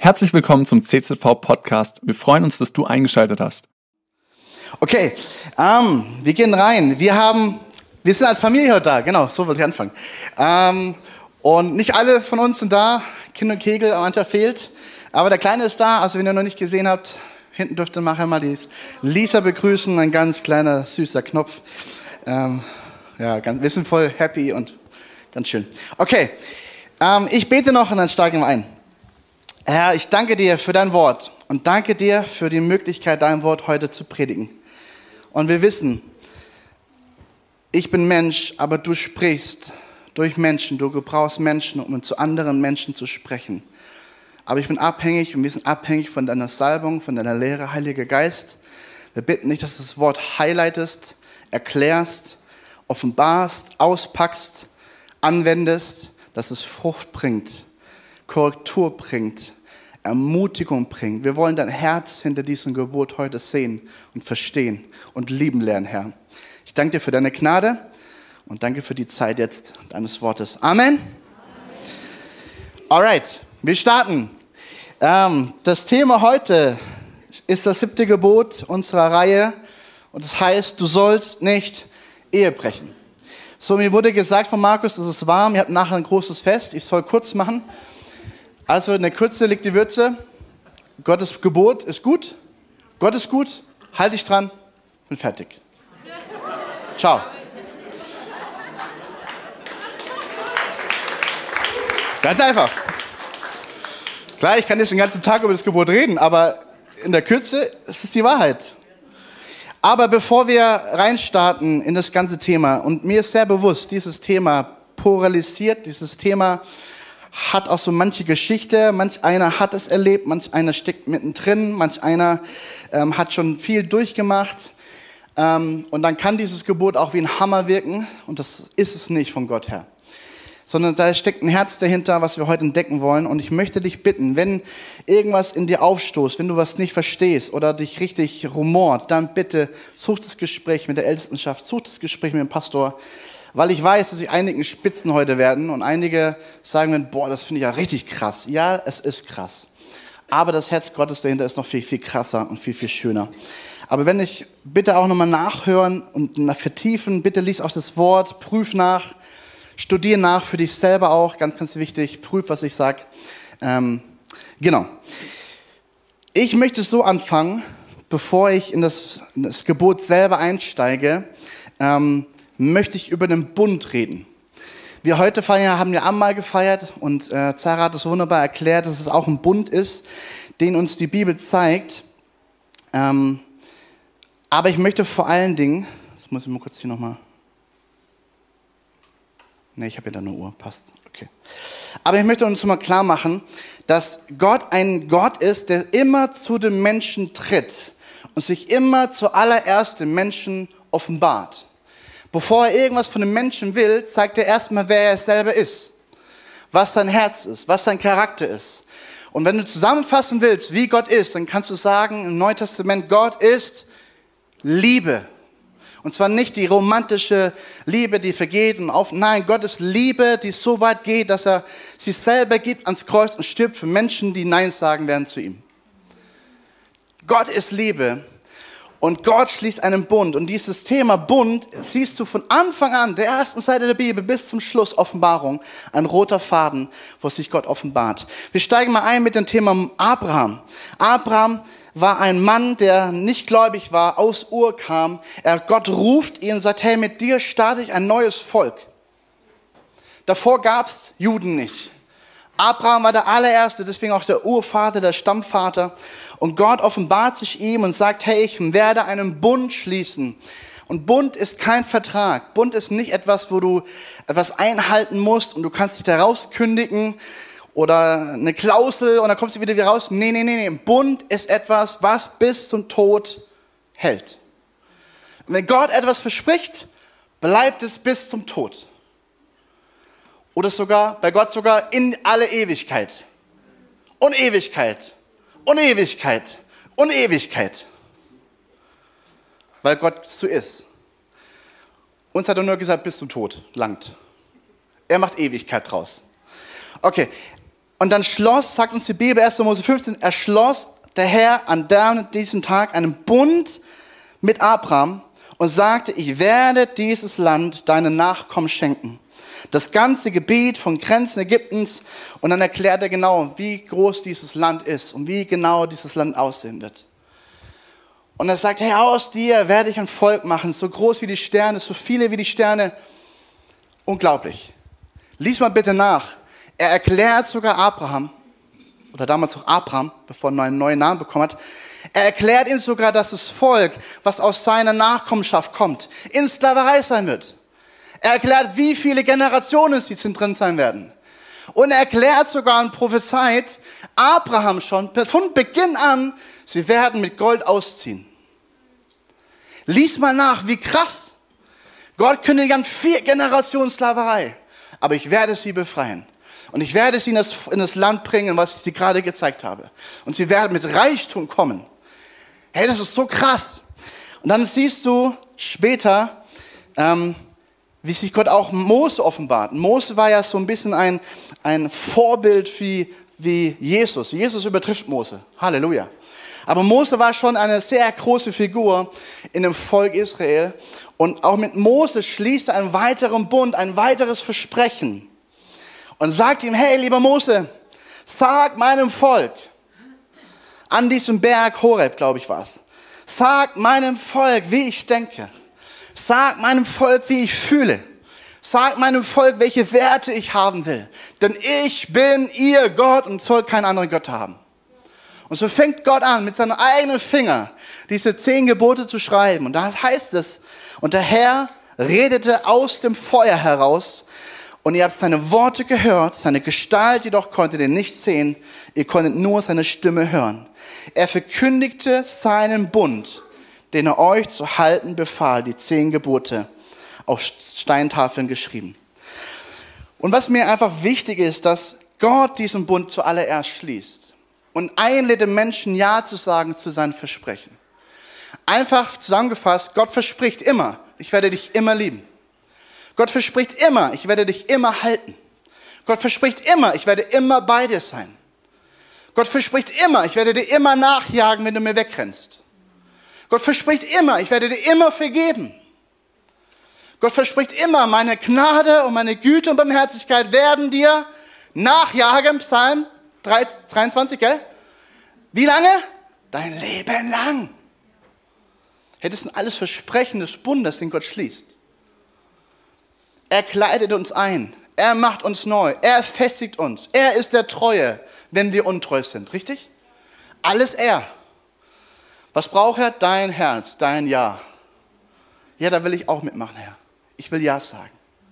Herzlich willkommen zum CZV Podcast. Wir freuen uns, dass du eingeschaltet hast. Okay, wir gehen rein. Wir sind als Familie heute da, genau, so wollte ich anfangen. Und nicht alle von uns sind da, Kind und Kegel, mancher fehlt. Aber der Kleine ist da, also wenn ihr noch nicht gesehen habt, hinten dürft ihr nachher mal die Lisa begrüßen, ein ganz kleiner, süßer Knopf. Wir sind voll happy und ganz schön. Okay, ich bete noch und dann steigen wir ein. Herr, ich danke dir für dein Wort und danke dir für die Möglichkeit, dein Wort heute zu predigen. Und wir wissen, ich bin Mensch, aber du sprichst durch Menschen, du gebrauchst Menschen, um zu anderen Menschen zu sprechen. Aber ich bin abhängig und wir sind abhängig von deiner Salbung, von deiner Lehre, Heiliger Geist. Wir bitten dich, dass du das Wort highlightest, erklärst, offenbarst, auspackst, anwendest, dass es Frucht bringt, Korrektur bringt, Ermutigung bringt. Wir wollen dein Herz hinter diesem Gebot heute sehen und verstehen und lieben lernen, Herr. Ich danke dir für deine Gnade und danke für die Zeit jetzt deines Wortes. Amen. Alright, wir starten. Das Thema heute ist das 7. Gebot unserer Reihe und das heißt, du sollst nicht Ehe brechen. So, mir wurde gesagt von Markus, es ist warm, ihr habt nachher ein großes Fest, ich soll kurz machen. Also in der Kürze liegt die Würze. Gottes Gebot ist gut. Gott ist gut. Halt dich dran. Bin fertig. Ciao. Ganz einfach. Klar, ich kann jetzt den ganzen Tag über das Gebot reden, aber in der Kürze ist es die Wahrheit. Aber bevor wir reinstarten in das ganze Thema, und mir ist sehr bewusst, dieses Thema polarisiert, dieses Thema hat auch so manche Geschichte, manch einer hat es erlebt, manch einer steckt mittendrin, manch einer hat schon viel durchgemacht. Und dann kann dieses Gebot auch wie ein Hammer wirken und das ist es nicht von Gott her. Sondern da steckt ein Herz dahinter, was wir heute entdecken wollen. Und ich möchte dich bitten, wenn irgendwas in dir aufstoßt, wenn du was nicht verstehst oder dich richtig rumort, dann bitte such das Gespräch mit der Ältestenschaft, such das Gespräch mit dem Pastor. Weil ich weiß, dass sich einigen spitzen heute werden und einige sagen dann, boah, das finde ich ja richtig krass. Ja, es ist krass. Aber das Herz Gottes dahinter ist noch viel, viel krasser und viel, viel schöner. Aber wenn ich bitte auch nochmal nachhören und vertiefen, bitte lies auch das Wort, prüf nach, studier nach für dich selber auch, ganz, ganz wichtig, prüf, was ich sage. Genau. Ich möchte so anfangen, bevor ich in das Gebot selber einsteige, möchte ich über den Bund reden. Wir heute haben ja Abendmahl gefeiert und Sarah hat es wunderbar erklärt, dass es auch ein Bund ist, den uns die Bibel zeigt. Aber ich möchte vor allen Dingen, das muss ich mal kurz hier nochmal, ich habe ja da eine Uhr, passt, okay. Aber ich möchte uns mal klar machen, dass Gott ein Gott ist, der immer zu den Menschen tritt und sich immer zuallererst den Menschen offenbart. Bevor er irgendwas von dem Menschen will, zeigt er erstmal, wer er selber ist, was sein Herz ist, was sein Charakter ist. Und wenn du zusammenfassen willst, wie Gott ist, dann kannst du sagen im Neuen Testament, Gott ist Liebe. Und zwar nicht die romantische Liebe, die vergeht und nein, Gott ist Liebe, die so weit geht, dass er sich selber gibt ans Kreuz und stirbt für Menschen, die Nein sagen werden zu ihm. Gott ist Liebe. Und Gott schließt einen Bund. Und dieses Thema Bund siehst du von Anfang an, der ersten Seite der Bibel bis zum Schluss Offenbarung, ein roter Faden, wo sich Gott offenbart. Wir steigen mal ein mit dem Thema Abraham. Abraham war ein Mann, der nicht gläubig war, aus Ur kam. Gott ruft ihn und sagt, hey, mit dir starte ich ein neues Volk. Davor gab es Juden nicht. Abraham war der allererste, deswegen auch der Urvater, der Stammvater. Und Gott offenbart sich ihm und sagt, hey, ich werde einen Bund schließen. Und Bund ist kein Vertrag. Bund ist nicht etwas, wo du etwas einhalten musst und du kannst dich da rauskündigen oder eine Klausel und dann kommst du wieder raus. Nee. Bund ist etwas, was bis zum Tod hält. Und wenn Gott etwas verspricht, bleibt es bis zum Tod. Oder sogar, bei Gott sogar in alle Ewigkeit. Und Ewigkeit. Und Ewigkeit. Und Ewigkeit. Weil Gott so ist. Uns hat er nur gesagt, bis zum Tod langt. Er macht Ewigkeit draus. Okay, Und dann sagt uns die Bibel, 1. Mose 15, schloss der Herr an diesem Tag einen Bund mit Abraham und sagte, ich werde dieses Land deinen Nachkommen schenken. Das ganze Gebiet von Grenzen Ägyptens. Und dann erklärt er genau, wie groß dieses Land ist und wie genau dieses Land aussehen wird. Und er sagt, hey, aus dir werde ich ein Volk machen, so groß wie die Sterne, so viele wie die Sterne. Unglaublich. Lies mal bitte nach. Er erklärt sogar Abraham, oder damals auch Abraham, bevor er einen neuen Namen bekommen hat, er erklärt ihm sogar, dass das Volk, was aus seiner Nachkommenschaft kommt, in Sklaverei sein wird. Er erklärt, wie viele Generationen sie drin sein werden. Und er erklärt sogar und prophezeit Abraham schon von Beginn an, sie werden mit Gold ausziehen. Lies mal nach, wie krass. Gott kündigt an 4 Generationen Sklaverei. Aber ich werde sie befreien. Und ich werde sie in das Land bringen, was ich dir gerade gezeigt habe. Und sie werden mit Reichtum kommen. Hey, das ist so krass. Und dann siehst du später, wie sich Gott auch Mose offenbart. Mose war ja so ein bisschen ein Vorbild wie Jesus. Jesus übertrifft Mose. Halleluja. Aber Mose war schon eine sehr große Figur in dem Volk Israel. Und auch mit Mose schließt er einen weiteren Bund, ein weiteres Versprechen. Und sagt ihm, hey, lieber Mose, sag meinem Volk, an diesem Berg Horeb, glaube ich, war es, sag meinem Volk, wie ich denke. Sag meinem Volk, wie ich fühle. Sag meinem Volk, welche Werte ich haben will. Denn ich bin ihr Gott und soll keinen anderen Gott haben. Und so fängt Gott an, mit seinem eigenen Finger diese 10 Gebote zu schreiben. Und da heißt es, und der Herr redete aus dem Feuer heraus, und ihr habt seine Worte gehört, seine Gestalt jedoch konntet ihr nicht sehen, ihr konntet nur seine Stimme hören. Er verkündigte seinen Bund, den er euch zu halten befahl, die 10 Gebote auf Steintafeln geschrieben. Und was mir einfach wichtig ist, dass Gott diesen Bund zuallererst schließt und einlädt den Menschen Ja zu sagen zu seinen Versprechen. Einfach zusammengefasst, Gott verspricht immer, ich werde dich immer lieben. Gott verspricht immer, ich werde dich immer halten. Gott verspricht immer, ich werde immer bei dir sein. Gott verspricht immer, ich werde dir immer nachjagen, wenn du mir wegrennst. Gott verspricht immer, ich werde dir immer vergeben. Gott verspricht immer, meine Gnade und meine Güte und Barmherzigkeit werden dir nachjagen. Psalm 23, gell? Wie lange? Dein Leben lang. Hey, das sind alles Versprechen des Bundes, den Gott schließt. Er kleidet uns ein. Er macht uns neu. Er festigt uns. Er ist der Treue, wenn wir untreu sind. Richtig? Alles er. Was braucht er? Dein Herz, dein Ja. Ja, da will ich auch mitmachen, Herr. Ich will Ja sagen.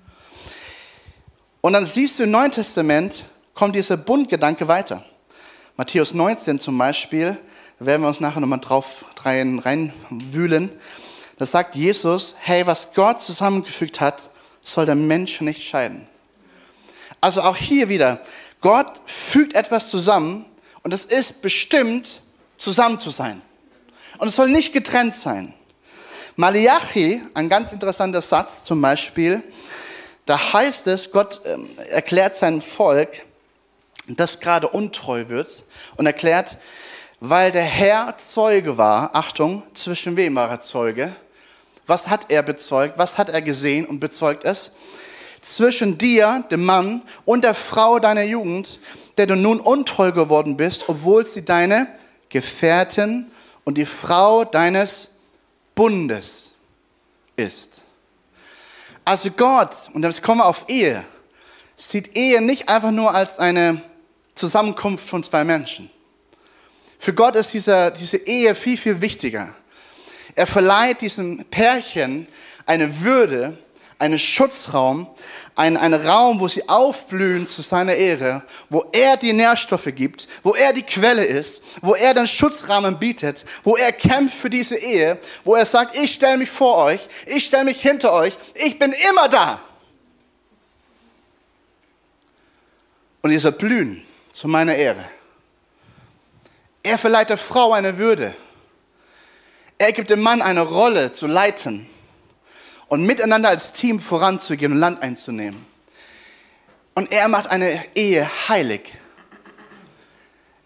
Und dann siehst du im Neuen Testament, kommt dieser Bundgedanke weiter. Matthäus 19 zum Beispiel, da werden wir uns nachher nochmal drauf reinwühlen. Da sagt Jesus, hey, was Gott zusammengefügt hat, soll der Mensch nicht scheiden. Also auch hier wieder, Gott fügt etwas zusammen und es ist bestimmt, zusammen zu sein. Und es soll nicht getrennt sein. Malachi, ein ganz interessanter Satz zum Beispiel, da heißt es, Gott erklärt sein Volk, das gerade untreu wird und erklärt, weil der Herr Zeuge war, Achtung, zwischen wem war er Zeuge? Was hat er bezeugt? Was hat er gesehen und bezeugt es? Zwischen dir, dem Mann, und der Frau deiner Jugend, der du nun untreu geworden bist, obwohl sie deine Gefährtin und die Frau deines Bundes ist. Also Gott, und jetzt kommen wir auf Ehe, sieht Ehe nicht einfach nur als eine Zusammenkunft von 2 Menschen. Für Gott ist diese Ehe viel, viel wichtiger. Er verleiht diesem Pärchen eine Würde, einen Schutzraum, einen Raum, wo sie aufblühen zu seiner Ehre, wo er die Nährstoffe gibt, wo er die Quelle ist, wo er den Schutzrahmen bietet, wo er kämpft für diese Ehe, wo er sagt, ich stelle mich vor euch, ich stelle mich hinter euch, ich bin immer da. Und dieser Blühen zu meiner Ehre. Er verleiht der Frau eine Würde. Er gibt dem Mann eine Rolle zu leiten und miteinander als Team voranzugehen und Land einzunehmen. Und er macht eine Ehe heilig.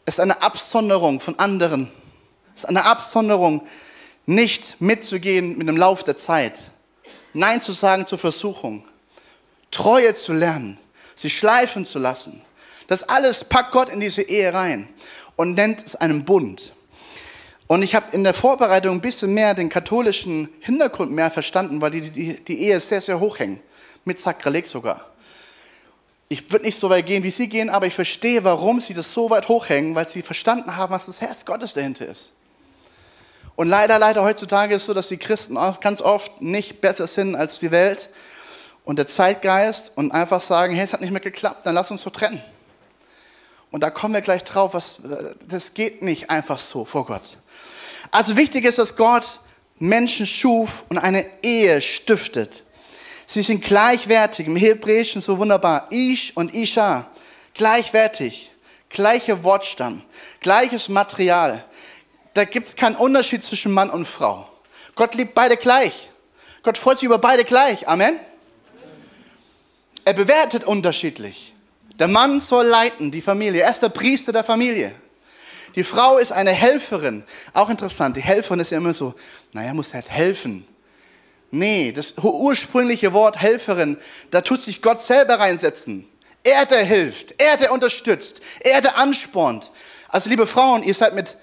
ist eine Absonderung von anderen. Es ist eine Absonderung, nicht mitzugehen mit dem Lauf der Zeit. Nein zu sagen zur Versuchung. Treue zu lernen. Sie schleifen zu lassen. Das alles packt Gott in diese Ehe rein und nennt es einen Bund. Und ich habe in der Vorbereitung ein bisschen mehr den katholischen Hintergrund mehr verstanden, weil die Ehe sehr, sehr hoch hängt. Mit Sakrileg sogar. Ich würde nicht so weit gehen, wie Sie gehen, aber ich verstehe, warum Sie das so weit hochhängen, weil Sie verstanden haben, was das Herz Gottes dahinter ist. Und leider heutzutage ist es so, dass die Christen ganz oft nicht besser sind als die Welt und der Zeitgeist und einfach sagen, hey, es hat nicht mehr geklappt, dann lass uns so trennen. Und da kommen wir gleich drauf, das geht nicht einfach so vor Gott. Also wichtig ist, dass Gott Menschen schuf und eine Ehe stiftet. Sie sind gleichwertig, im Hebräischen so wunderbar, Ish und Isha, gleichwertig, gleicher Wortstamm, gleiches Material. Da gibt es keinen Unterschied zwischen Mann und Frau. Gott liebt beide gleich. Gott freut sich über beide gleich. Amen. Er bewertet unterschiedlich. Der Mann soll leiten, die Familie. Er ist der Priester der Familie. Die Frau ist eine Helferin. Auch interessant, die Helferin ist ja immer so, muss halt helfen. Nee, das ursprüngliche Wort Helferin, da tut sich Gott selber reinsetzen. Er, der hilft, er, der unterstützt, er, der anspornt. Also liebe Frauen, ihr seid mit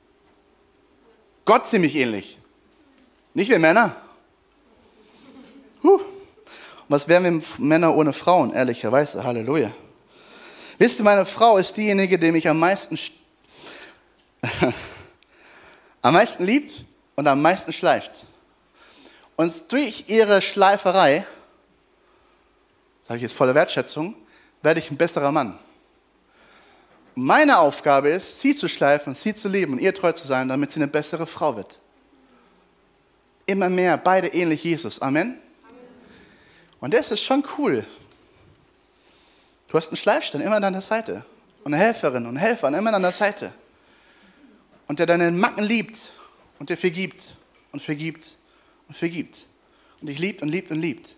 Gott ziemlich ähnlich. Nicht wir Männer. Was wären wir Männer ohne Frauen, ehrlicherweise? Halleluja. Wisst ihr, meine Frau ist diejenige, die mich am meisten liebt und am meisten schleift. Und durch ihre Schleiferei, sage ich jetzt voller Wertschätzung, werde ich ein besserer Mann. Meine Aufgabe ist, sie zu schleifen, sie zu lieben und ihr treu zu sein, damit sie eine bessere Frau wird. Immer mehr, beide ähnlich Jesus. Amen? Und das ist schon cool. Du hast einen Schleifstein immer an deiner Seite. Und eine Helferin und einen Helfer immer an deiner Seite. Und der deine Macken liebt und der vergibt und vergibt und vergibt. Und dich liebt und liebt und liebt.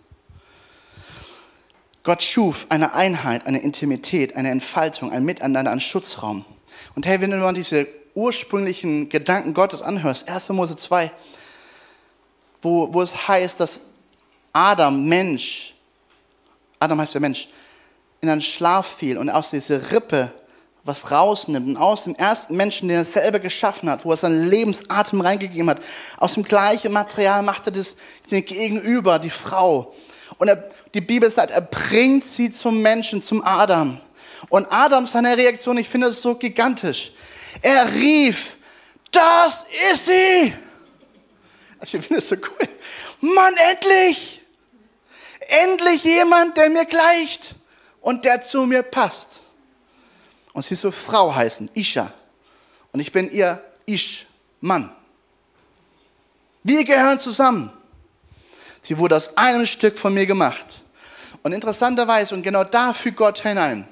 Gott schuf eine Einheit, eine Intimität, eine Entfaltung, ein Miteinander, einen Schutzraum. Und hey, wenn du mal diese ursprünglichen Gedanken Gottes anhörst, 1. Mose 2, wo es heißt, dass Adam heißt der Mensch, in einen Schlaf fiel und aus dieser Rippe was rausnimmt. Und aus dem ersten Menschen, den er selber geschaffen hat, wo er seinen Lebensatem reingegeben hat, aus dem gleichen Material macht er das Gegenüber, die Frau. Und die Bibel sagt, er bringt sie zum Menschen, zum Adam. Und Adam, seine Reaktion, ich finde das so gigantisch. Er rief, das ist sie. Also ich finde das so cool. Mann, endlich! Endlich jemand, der mir gleicht und der zu mir passt. Und sie soll Frau heißen, Isha. Und ich bin ihr Ish, Mann. Wir gehören zusammen. Sie wurde aus einem Stück von mir gemacht. Und interessanterweise, und genau da fügt Gott hinein.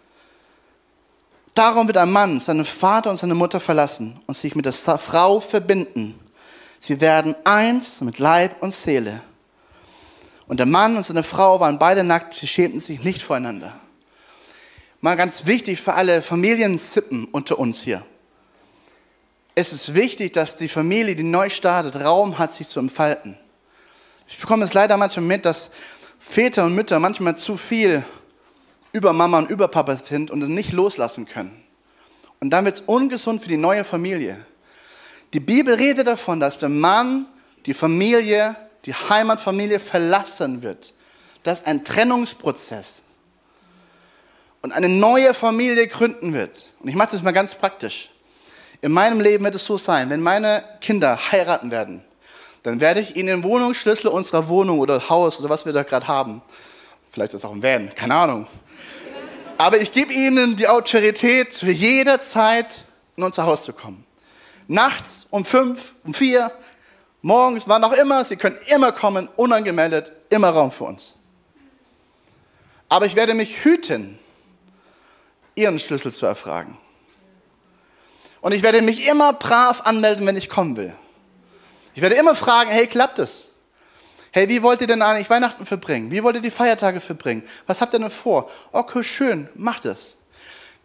Darum wird ein Mann seinen Vater und seine Mutter verlassen und sich mit der Frau verbinden. Sie werden eins mit Leib und Seele. Und der Mann und seine Frau waren beide nackt, sie schämten sich nicht voreinander. Mal ganz wichtig für alle Familiensippen unter uns hier. Es ist wichtig, dass die Familie, die neu startet, Raum hat, sich zu entfalten. Ich bekomme es leider manchmal mit, dass Väter und Mütter manchmal zu viel über Mama und über Papa sind und es nicht loslassen können. Und dann wird es ungesund für die neue Familie. Die Bibel redet davon, dass der Mann die Familie, die Heimatfamilie verlassen wird. Das ist ein Trennungsprozess. Und eine neue Familie gründen wird. Und ich mache das mal ganz praktisch. In meinem Leben wird es so sein, wenn meine Kinder heiraten werden, dann werde ich ihnen den Wohnungsschlüssel unserer Wohnung oder Haus oder was wir da gerade haben, vielleicht ist es auch ein Van, keine Ahnung. Aber ich gebe ihnen die Autorität, für jederzeit in unser Haus zu kommen. Nachts um 5, um 4, morgens, wann auch immer, sie können immer kommen, unangemeldet, immer Raum für uns. Aber ich werde mich hüten, ihren Schlüssel zu erfragen. Und ich werde mich immer brav anmelden, wenn ich kommen will. Ich werde immer fragen, hey, klappt es? Hey, wie wollt ihr denn eigentlich Weihnachten verbringen? Wie wollt ihr die Feiertage verbringen? Was habt ihr denn vor? Okay, schön, macht es.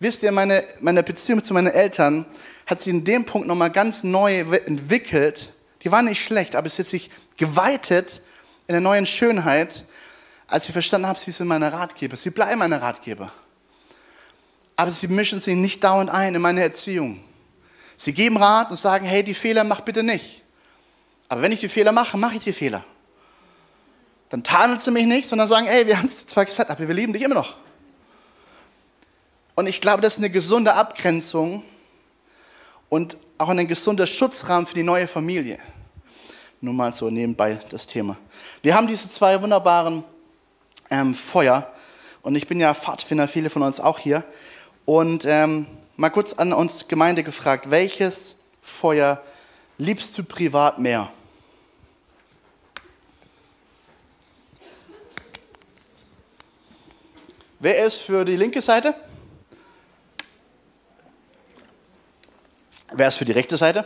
Wisst ihr, meine Beziehung zu meinen Eltern hat sich in dem Punkt nochmal ganz neu entwickelt. Die war nicht schlecht, aber es hat sich geweitet in der neuen Schönheit, als ich verstanden habe, sie sind meine Ratgeber. Sie bleiben meine Ratgeber. Aber sie mischen sich nicht dauernd ein in meine Erziehung. Sie geben Rat und sagen, hey, die Fehler mach bitte nicht. Aber wenn ich die Fehler mache, mache ich die Fehler. Dann tadeln sie mich nicht, sondern sagen, hey, wir haben es zwar gesagt, aber wir lieben dich immer noch. Und ich glaube, das ist eine gesunde Abgrenzung und auch ein gesunder Schutzrahmen für die neue Familie. Nur mal so nebenbei das Thema. Wir haben diese 2 wunderbaren Feuer und ich bin ja Pfadfinder, viele von uns auch hier. Und mal kurz an uns Gemeinde gefragt, welches Feuer liebst du privat mehr? Wer ist für die linke Seite? Wer ist für die rechte Seite?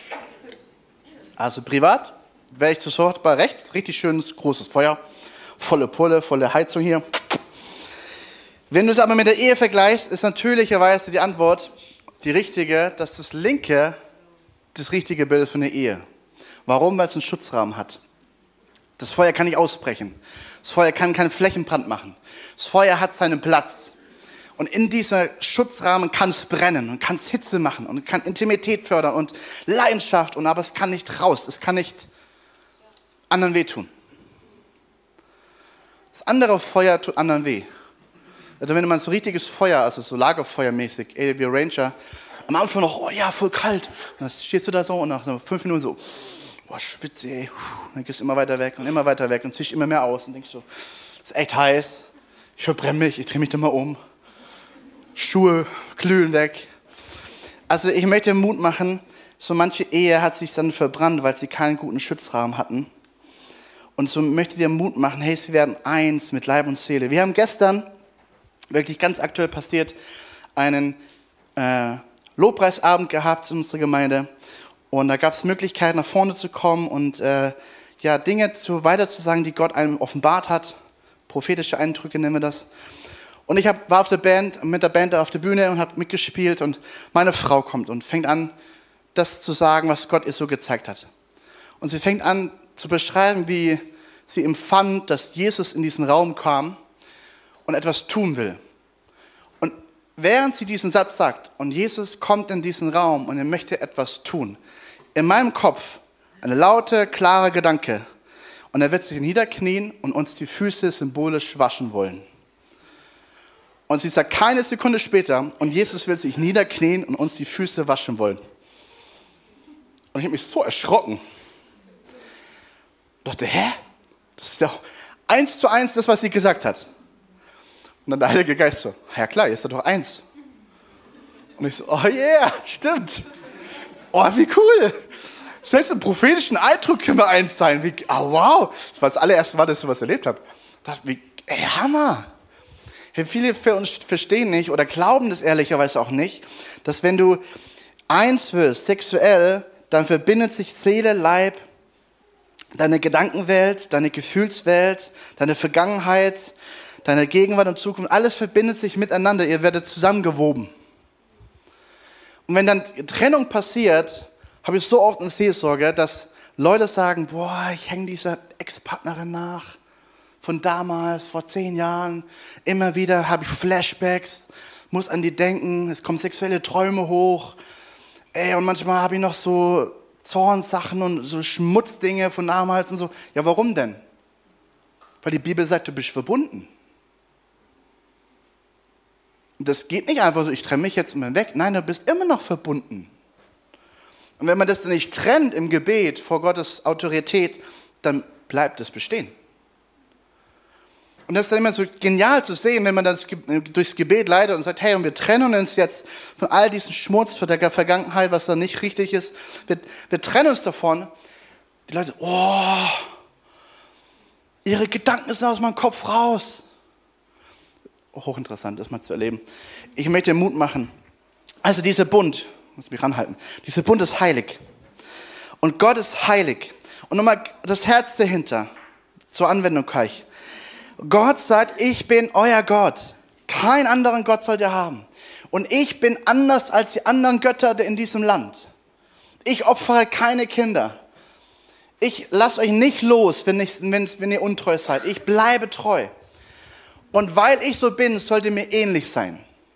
Also privat wäre ich sofort bei rechts. Richtig schönes, großes Feuer. Volle Pulle, volle Heizung hier. Wenn du es aber mit der Ehe vergleichst, ist natürlicherweise die Antwort die richtige, dass das linke das richtige Bild ist für eine Ehe. Warum? Weil es einen Schutzrahmen hat. Das Feuer kann nicht ausbrechen. Das Feuer kann keinen Flächenbrand machen. Das Feuer hat seinen Platz. Und in diesem Schutzrahmen kann es brennen und kann es Hitze machen und kann Intimität fördern und Leidenschaft. Aber es kann nicht raus. Es kann nicht anderen wehtun. Das andere Feuer tut anderen weh. Also wenn man so richtiges Feuer, also so Lagerfeuermäßig, wie Ranger, am Anfang noch, oh ja, voll kalt. Und dann stehst du da so und nach 5 Minuten so, boah, Spitze, ey. Und dann gehst du immer weiter weg und ziehst immer mehr aus und denkst so, es ist echt heiß, ich verbrenne mich, ich drehe mich da mal um. Schuhe glühen weg. Also ich möchte Mut machen, so manche Ehe hat sich dann verbrannt, weil sie keinen guten Schutzrahmen hatten. Und so möchte ich dir Mut machen, hey, sie werden eins mit Leib und Seele. Wir haben gestern, wirklich ganz aktuell passiert, einen Lobpreisabend gehabt in unserer Gemeinde. Und da gab es Möglichkeiten, nach vorne zu kommen und Dinge weiterzusagen, die Gott einem offenbart hat. Prophetische Eindrücke nennen wir das. Und ich war mit der Band auf der Bühne und habe mitgespielt und meine Frau kommt und fängt an, das zu sagen, was Gott ihr so gezeigt hat. Und sie fängt an zu beschreiben, wie sie empfand, dass Jesus in diesen Raum kam und etwas tun will. Und während sie diesen Satz sagt, und Jesus kommt in diesen Raum und er möchte etwas tun, in meinem Kopf eine laute, klare Gedanke, und er wird sich niederknien und uns die Füße symbolisch waschen wollen. Und sie sagt keine Sekunde später, und Jesus will sich niederknien und uns die Füße waschen wollen. Und ich habe mich so erschrocken. Ich dachte, hä? Das ist ja 1:1 das, was sie gesagt hat. Und dann der Heilige Geist so, ja klar, jetzt ist doch 1. Und ich so, oh yeah, stimmt. Oh, wie cool. Selbst im prophetischen Eindruck können wir 1 sein. Wow. Das war das allererste Mal, dass ich sowas erlebt habe. Ich dachte, Hammer. Viele für uns verstehen nicht oder glauben das ehrlicherweise auch nicht, dass wenn du 1 wirst, sexuell, dann verbindet sich Seele, Leib, deine Gedankenwelt, deine Gefühlswelt, deine Vergangenheit, deine Gegenwart und Zukunft, alles verbindet sich miteinander, ihr werdet zusammengewoben. Und wenn dann Trennung passiert, habe ich so oft in Seelsorge, dass Leute sagen, boah, ich hänge dieser Ex-Partnerin nach. Von damals, vor 10 Jahren, immer wieder habe ich Flashbacks, muss an die denken, es kommen sexuelle Träume hoch. Und manchmal habe ich noch so Zornsachen und so Schmutzdinge von damals und so. Ja, warum denn? Weil die Bibel sagt, du bist verbunden. Und das geht nicht einfach so, ich trenne mich jetzt und bin weg. Nein, du bist immer noch verbunden. Und wenn man das dann nicht trennt im Gebet vor Gottes Autorität, dann bleibt es bestehen. Und das ist dann immer so genial zu sehen, wenn man das durchs Gebet leitet und sagt, hey, und wir trennen uns jetzt von all diesem Schmutz, von der Vergangenheit, was da nicht richtig ist. Wir trennen uns davon. Die Leute, oh, ihre Gedanken sind aus meinem Kopf raus. Hochinteressant, das mal zu erleben. Ich möchte Mut machen. Also dieser Bund, muss mich ranhalten, dieser Bund ist heilig. Und Gott ist heilig. Und nochmal das Herz dahinter, zur Anwendung gleich. Gott sagt, ich bin euer Gott. Keinen anderen Gott sollt ihr haben. Und ich bin anders als die anderen Götter in diesem Land. Ich opfere keine Kinder. Ich lasse euch nicht los, wenn ihr untreu seid. Ich bleibe treu. Und weil ich so bin, sollt ihr mir ähnlich sein.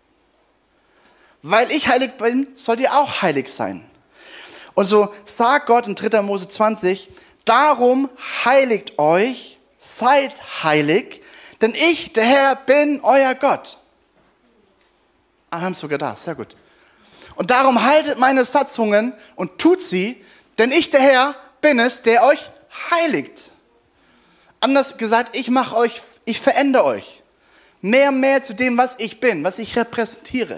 Weil ich heilig bin, sollt ihr auch heilig sein. Und so sagt Gott in 3. Mose 20, darum heiligt euch, seid heilig, denn ich, der Herr, bin euer Gott. Ah, haben sogar da, sehr gut. Und darum haltet meine Satzungen und tut sie, denn ich, der Herr, bin es, der euch heiligt. Anders gesagt, ich verändere euch. Mehr zu dem, was ich bin, was ich repräsentiere.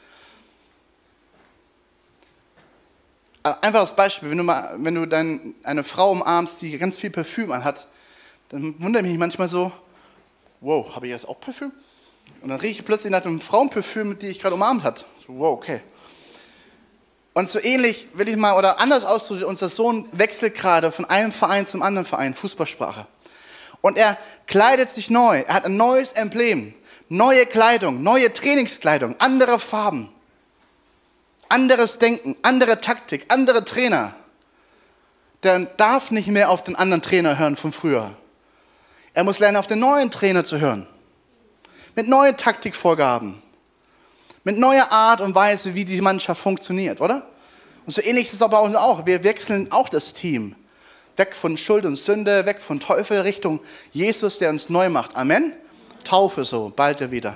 Einfaches Beispiel, wenn du eine Frau umarmst, die ganz viel Parfüm anhat, dann wundere ich mich manchmal so, wow, habe ich jetzt auch Parfüm? Und dann rieche ich plötzlich nach dem Frauenparfüm, die ich gerade umarmt hat. So, wow, okay. Und so ähnlich will ich mal, oder anders ausdrücken, unser Sohn wechselt gerade von einem Verein zum anderen Verein, Fußballsprache. Und er kleidet sich neu, er hat ein neues Emblem, neue Kleidung, neue Trainingskleidung, andere Farben, anderes Denken, andere Taktik, andere Trainer. Der darf nicht mehr auf den anderen Trainer hören von früher. Er muss lernen, auf den neuen Trainer zu hören. Mit neuen Taktikvorgaben. Mit neuer Art und Weise, wie die Mannschaft funktioniert, oder? Und so ähnlich ist es aber auch. Wir wechseln auch das Team. Weg von Schuld und Sünde, weg von Teufel, Richtung Jesus, der uns neu macht. Amen? Taufe so, bald wieder.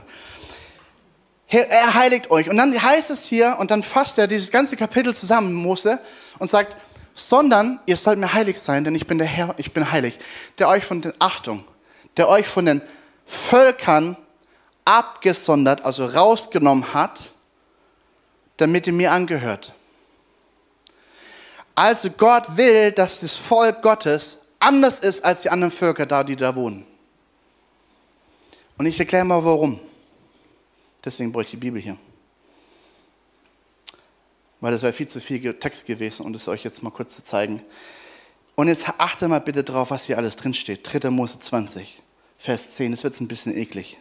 Er heiligt euch. Und dann heißt es hier, und dann fasst er dieses ganze Kapitel zusammen, Mose, und sagt, sondern ihr sollt mir heilig sein, denn ich bin der Herr, ich bin heilig, der euch von den Völkern abgesondert, also rausgenommen hat, damit ihr mir angehört. Also Gott will, dass das Volk Gottes anders ist als die anderen Völker die da wohnen. Und ich erkläre mal warum. Deswegen brauche ich die Bibel hier. Weil das wäre viel zu viel Text gewesen, um es euch jetzt mal kurz zu zeigen. Und jetzt achtet mal bitte drauf, was hier alles drin steht. 3. Mose 20, Vers 10, das wird ein bisschen eklig.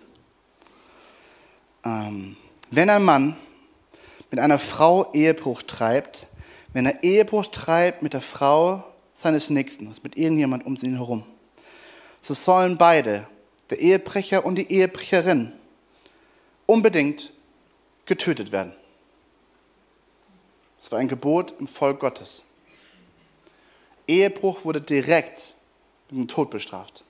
Wenn ein Mann mit einer Frau Ehebruch treibt, wenn er Ehebruch treibt mit der Frau seines Nächsten, also mit irgendjemand um ihn herum, so sollen beide, der Ehebrecher und die Ehebrecherin, unbedingt getötet werden. Das war ein Gebot im Volk Gottes. Ehebruch wurde direkt mit dem Tod bestraft.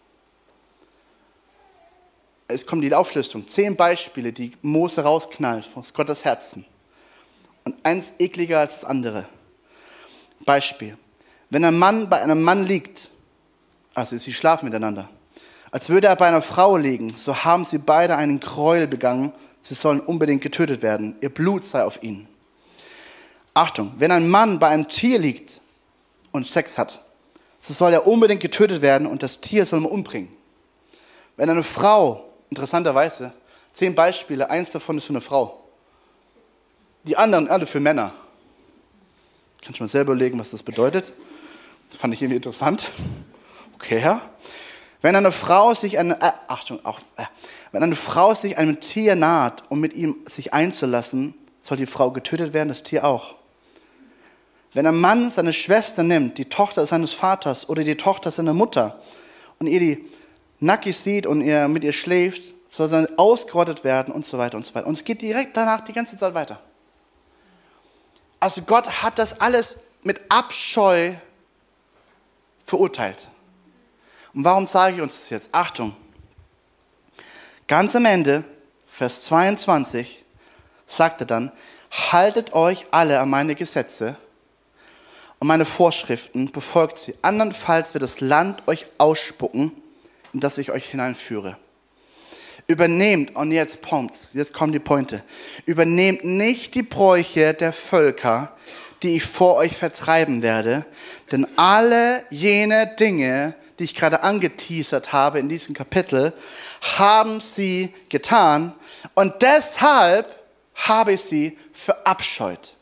Es kommt die Auflistung, 10 Beispiele, die Mose rausknallt aus Gottes Herzen. Und eins ekliger als das andere. Beispiel. Wenn ein Mann bei einem Mann liegt, also sie schlafen miteinander, als würde er bei einer Frau liegen, so haben sie beide einen Gräuel begangen, sie sollen unbedingt getötet werden, ihr Blut sei auf ihnen. Achtung, wenn ein Mann bei einem Tier liegt und Sex hat, so soll er unbedingt getötet werden und das Tier soll man umbringen. Wenn eine Frau, interessanterweise, 10 Beispiele, eins davon ist für eine Frau. Die anderen alle für Männer. Kannst du mal selber überlegen, was das bedeutet. Das fand ich irgendwie interessant. Okay, ja. Wenn eine Frau sich wenn eine Frau sich einem Tier naht, um mit ihm sich einzulassen, soll die Frau getötet werden, das Tier auch. Wenn ein Mann seine Schwester nimmt, die Tochter seines Vaters oder die Tochter seiner Mutter und ihr die nackig sieht und mit ihr schläft, soll sie ausgerottet werden und so weiter und so weiter. Und es geht direkt danach die ganze Zeit weiter. Also Gott hat das alles mit Abscheu verurteilt. Und warum sage ich uns das jetzt? Achtung. Ganz am Ende, Vers 22, sagt er dann, haltet euch alle an meine Gesetze und meine Vorschriften, befolgt sie. Andernfalls wird das Land euch ausspucken, in das ich euch hineinführe. Übernehmt, und jetzt kommen die Pointe, übernehmt nicht die Bräuche der Völker, die ich vor euch vertreiben werde, denn alle jene Dinge, die ich gerade angeteasert habe in diesem Kapitel, haben sie getan und deshalb habe ich sie verabscheut.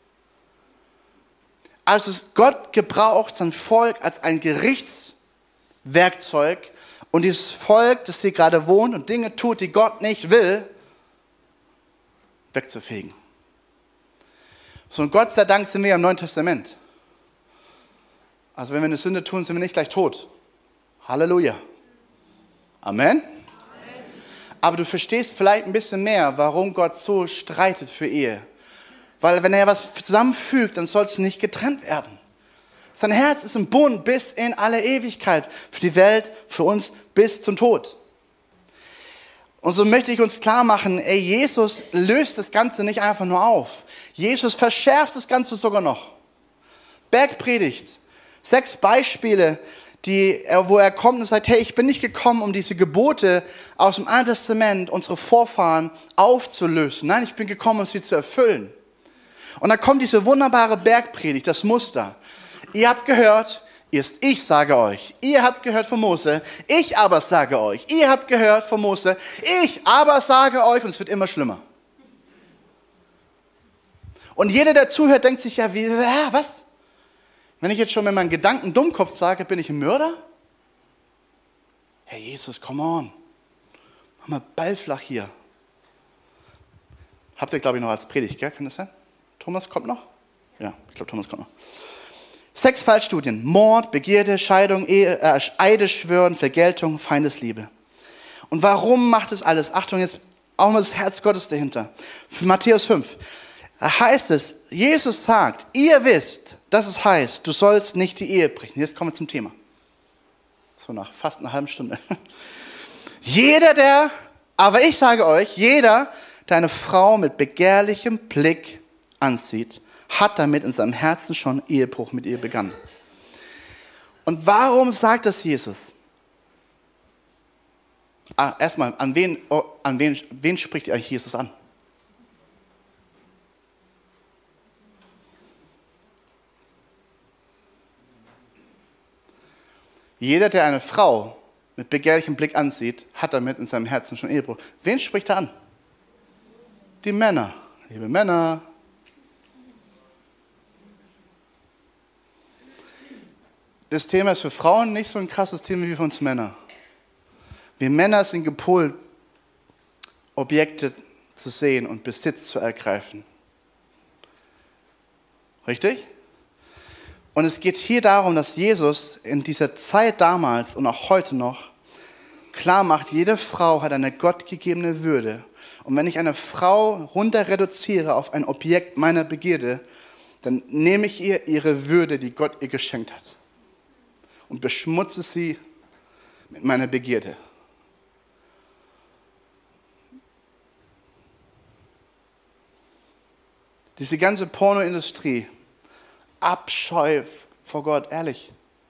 Also Gott gebraucht sein Volk als ein Gerichtswerkzeug und dieses Volk, das hier gerade wohnt und Dinge tut, die Gott nicht will, wegzufegen. So, und Gott sei Dank sind wir im Neuen Testament. Also wenn wir eine Sünde tun, sind wir nicht gleich tot. Halleluja. Amen. Aber du verstehst vielleicht ein bisschen mehr, warum Gott so streitet für Ehe. Weil wenn er was zusammenfügt, dann soll es nicht getrennt werden. Sein Herz ist im Bund bis in alle Ewigkeit. Für die Welt, für uns bis zum Tod. Und so möchte ich uns klar machen, Jesus löst das Ganze nicht einfach nur auf. Jesus verschärft das Ganze sogar noch. Bergpredigt. 6 Beispiele, wo er kommt und sagt, hey, ich bin nicht gekommen, um diese Gebote aus dem Alten Testament, unsere Vorfahren, aufzulösen. Nein, ich bin gekommen, um sie zu erfüllen. Und dann kommt diese wunderbare Bergpredigt, das Muster. Ihr habt gehört, ich sage euch, ihr habt gehört von Mose, ich aber sage euch, ihr habt gehört von Mose, ich aber sage euch, und es wird immer schlimmer. Und jeder, der zuhört, denkt sich ja, was? Wenn ich jetzt schon mit meinen Gedanken Dummkopf sage, bin ich ein Mörder? Herr Jesus, come on. Mach mal Ball flach hier. Habt ihr, glaube ich, noch als Predigt, gell? Kann das sein? Thomas kommt noch? Ja, ich glaube, Thomas kommt noch. 6 Fallstudien. Mord, Begierde, Scheidung, Eide schwören, Vergeltung, Feindesliebe. Und warum macht es alles? Achtung, jetzt auch mal das Herz Gottes dahinter. Für Matthäus 5. Da heißt es, Jesus sagt, ihr wisst, dass es heißt, du sollst nicht die Ehe brechen. Jetzt kommen wir zum Thema. So nach fast einer halben Stunde. Aber ich sage euch, jeder, der eine Frau mit begehrlichem Blick anzieht, hat damit in seinem Herzen schon Ehebruch mit ihr begangen. Und warum sagt das Jesus? Erstmal, an wen spricht eigentlich Jesus an? Jeder, der eine Frau mit begehrlichem Blick ansieht, hat damit in seinem Herzen schon Ehebruch. Wen spricht er an? Die Männer. Liebe Männer. Das Thema ist für Frauen nicht so ein krasses Thema wie für uns Männer. Wir Männer sind gepolt, Objekte zu sehen und Besitz zu ergreifen. Richtig? Und es geht hier darum, dass Jesus in dieser Zeit damals und auch heute noch klar macht, jede Frau hat eine gottgegebene Würde. Und wenn ich eine Frau runter reduziere auf ein Objekt meiner Begierde, dann nehme ich ihr ihre Würde, die Gott ihr geschenkt hat, und beschmutze sie mit meiner Begierde. Diese ganze Pornoindustrie, Abscheu vor Gott, ehrlich.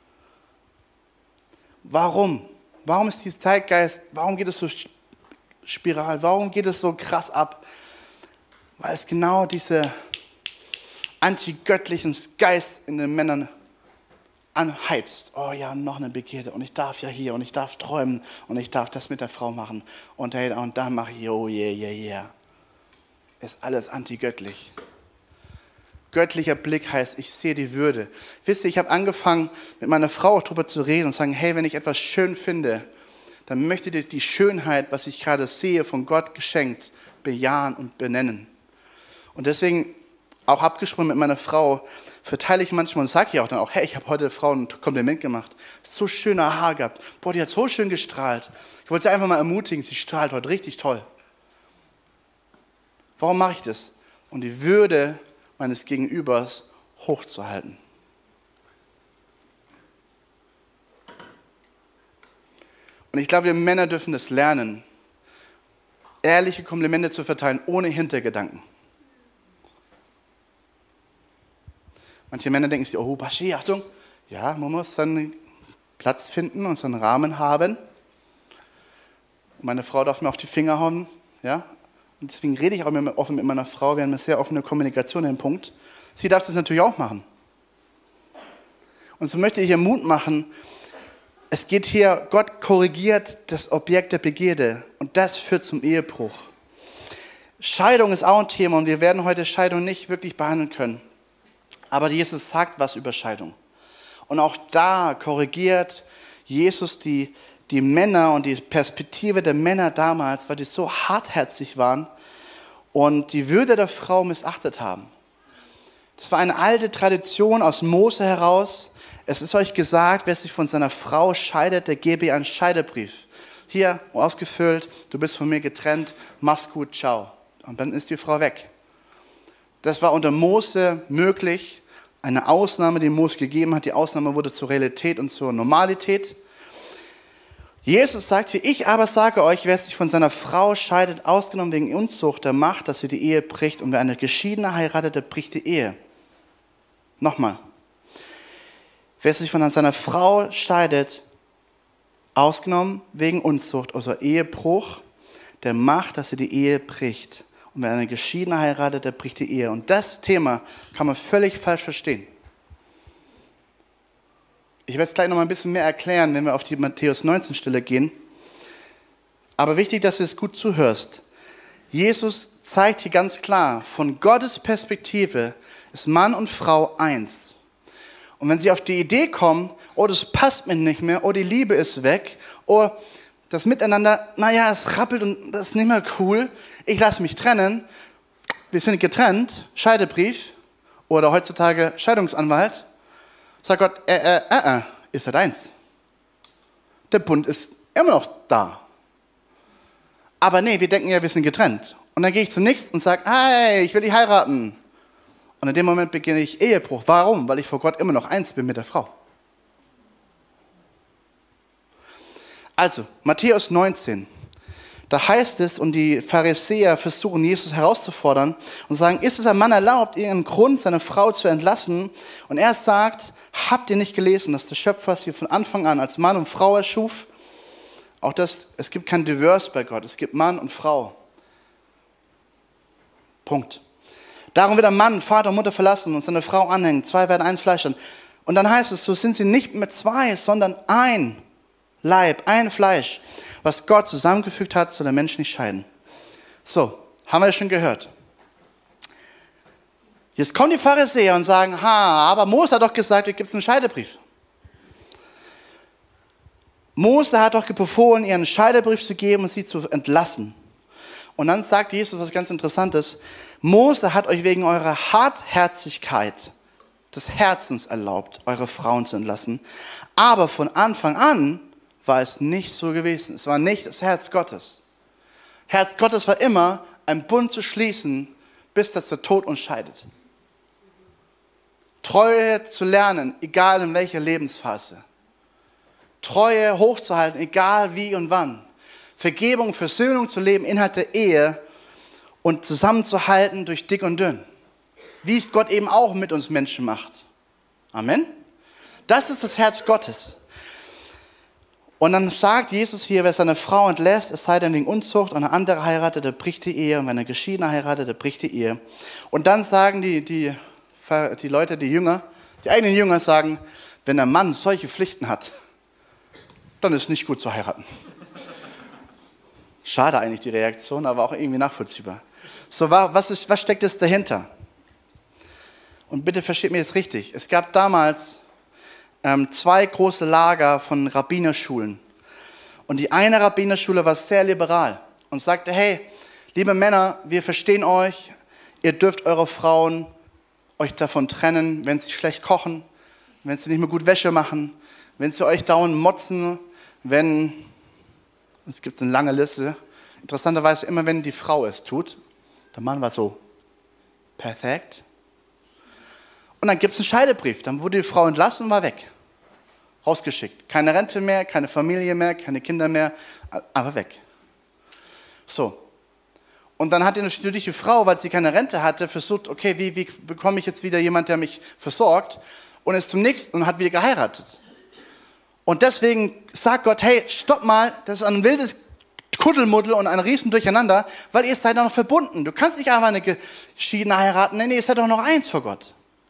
Warum? Warum ist dieser Zeitgeist, warum geht es so spiral, warum geht es so krass ab? Weil es genau diese antigöttlichen Geist in den Männern anheizt. Oh ja, noch eine Begierde und ich darf ja hier und ich darf träumen und ich darf das mit der Frau machen und dann mache ich, oh yeah. Ist alles antigöttlich. Göttlicher Blick heißt, ich sehe die Würde. Wisst ihr, ich habe angefangen, mit meiner Frau darüber zu reden und sagen, hey, wenn ich etwas schön finde, dann möchte ich die Schönheit, was ich gerade sehe, von Gott geschenkt, bejahen und benennen. Und deswegen, auch abgesprochen mit meiner Frau, verteile ich manchmal und sage ihr auch dann auch, hey, ich habe heute der Frau ein Kompliment gemacht. So schöner Haar gehabt. Boah, die hat so schön gestrahlt. Ich wollte sie einfach mal ermutigen, sie strahlt heute richtig toll. Warum mache ich das? Um die Würde meines Gegenübers hochzuhalten. Und ich glaube, wir Männer dürfen das lernen, ehrliche Komplimente zu verteilen, ohne Hintergedanken. Manche Männer denken sich, oh, Baschi, Achtung, ja, man muss seinen Platz finden und seinen Rahmen haben. Meine Frau darf mir auf die Finger hauen, ja. Und deswegen rede ich auch immer offen mit meiner Frau. Wir haben eine sehr offene Kommunikation in dem Punkt. Sie darf das natürlich auch machen. Und so möchte ich ihr Mut machen. Es geht hier, Gott korrigiert das Objekt der Begierde. Und das führt zum Ehebruch. Scheidung ist auch ein Thema und wir werden heute Scheidung nicht wirklich behandeln können. Aber Jesus sagt was über Scheidung. Und auch da korrigiert Jesus die Männer und die Perspektive der Männer damals, weil die so hartherzig waren und die Würde der Frau missachtet haben. Das war eine alte Tradition aus Mose heraus. Es ist euch gesagt, wer sich von seiner Frau scheidet, der gebe ihr einen Scheidebrief. Hier, ausgefüllt, du bist von mir getrennt, mach's gut, ciao. Und dann ist die Frau weg. Das war unter Mose möglich, eine Ausnahme, die Mose gegeben hat. Die Ausnahme wurde zur Realität und zur Normalität. Jesus sagt hier, ich aber sage euch, wer sich von seiner Frau scheidet, ausgenommen wegen Unzucht, der macht, dass sie die Ehe bricht. Und wer eine Geschiedene heiratet, der bricht die Ehe. Nochmal. Wer sich von seiner Frau scheidet, ausgenommen wegen Unzucht, also Ehebruch, der macht, dass sie die Ehe bricht. Und wer eine Geschiedene heiratet, der bricht die Ehe. Und das Thema kann man völlig falsch verstehen. Ich werde es gleich noch mal ein bisschen mehr erklären, wenn wir auf die Matthäus 19 Stelle gehen. Aber wichtig, dass du es gut zuhörst. Jesus zeigt hier ganz klar, von Gottes Perspektive ist Mann und Frau eins. Und wenn sie auf die Idee kommen, oh, das passt mir nicht mehr, oh, die Liebe ist weg, oh, das Miteinander, naja, es rappelt und das ist nicht mehr cool, ich lasse mich trennen, wir sind getrennt, Scheidebrief oder heutzutage Scheidungsanwalt, sagt Gott, ist ja deins. Der Bund ist immer noch da. Aber nee, wir denken ja, wir sind getrennt. Und dann gehe ich zum Nächsten und sage, hey, ich will dich heiraten. Und in dem Moment beginne ich Ehebruch. Warum? Weil ich vor Gott immer noch eins bin mit der Frau. Also, Matthäus 19. Da heißt es, und die Pharisäer versuchen, Jesus herauszufordern und sagen, ist es einem Mann erlaubt, irgendeinen Grund, seine Frau zu entlassen? Und er sagt, habt ihr nicht gelesen, dass der Schöpfer sie von Anfang an als Mann und Frau erschuf? Auch das, es gibt kein Diverse bei Gott, es gibt Mann und Frau. Punkt. Darum wird ein Mann Vater und Mutter verlassen und seine Frau anhängen. Zwei werden eins Fleisch. Und dann heißt es, so sind sie nicht mehr zwei, sondern ein Leib, ein Fleisch. Was Gott zusammengefügt hat, soll der Mensch nicht scheiden. So, haben wir ja schon gehört. Jetzt kommen die Pharisäer und sagen, aber Mose hat doch gesagt, es gibt einen Scheidebrief. Mose hat doch befohlen, ihr einen Scheidebrief zu geben und sie zu entlassen. Und dann sagt Jesus was ganz Interessantes. Mose hat euch wegen eurer Hartherzigkeit des Herzens erlaubt, eure Frauen zu entlassen. Aber von Anfang an war es nicht so gewesen. Es war nicht das Herz Gottes. Herz Gottes war immer, einen Bund zu schließen, bis dass der Tod uns scheidet. Treue zu lernen, egal in welcher Lebensphase. Treue hochzuhalten, egal wie und wann. Vergebung, Versöhnung zu leben, Inhalt der Ehe und zusammenzuhalten durch dick und dünn. Wie es Gott eben auch mit uns Menschen macht. Amen? Das ist das Herz Gottes. Und dann sagt Jesus hier, wer seine Frau entlässt, es sei denn wegen Unzucht, und eine andere heiratet, der bricht die Ehe. Und wenn eine Geschiedene heiratet, der bricht die Ehe. Und dann sagen die Leute, die Jünger, die eigenen Jünger sagen, wenn ein Mann solche Pflichten hat, dann ist es nicht gut zu heiraten. Schade eigentlich die Reaktion, aber auch irgendwie nachvollziehbar. So, was steckt jetzt dahinter? Und bitte versteht mir das richtig. Es gab damals 2 große Lager von Rabbinerschulen. Und die eine Rabbinerschule war sehr liberal und sagte, hey, liebe Männer, wir verstehen euch, ihr dürft eure Frauen euch davon trennen, wenn sie schlecht kochen, wenn sie nicht mehr gut Wäsche machen, wenn sie euch dauernd motzen, es gibt eine lange Liste, interessanterweise immer, wenn die Frau es tut. Der Mann war so, perfekt. Und dann gibt es einen Scheidebrief, dann wurde die Frau entlassen und war weg. Rausgeschickt. Keine Rente mehr, keine Familie mehr, keine Kinder mehr, aber weg. So. Und dann hat natürlich die Frau, weil sie keine Rente hatte, versucht, okay, wie bekomme ich jetzt wieder jemanden, der mich versorgt? Und ist zum nächsten und hat wieder geheiratet. Und deswegen sagt Gott, hey, stopp mal, das ist ein wildes Kuddelmuddel und ein riesen Durcheinander, weil ihr seid doch noch verbunden. Du kannst nicht einfach eine Geschiedene heiraten, nee, ihr seid doch noch eins vor Gott.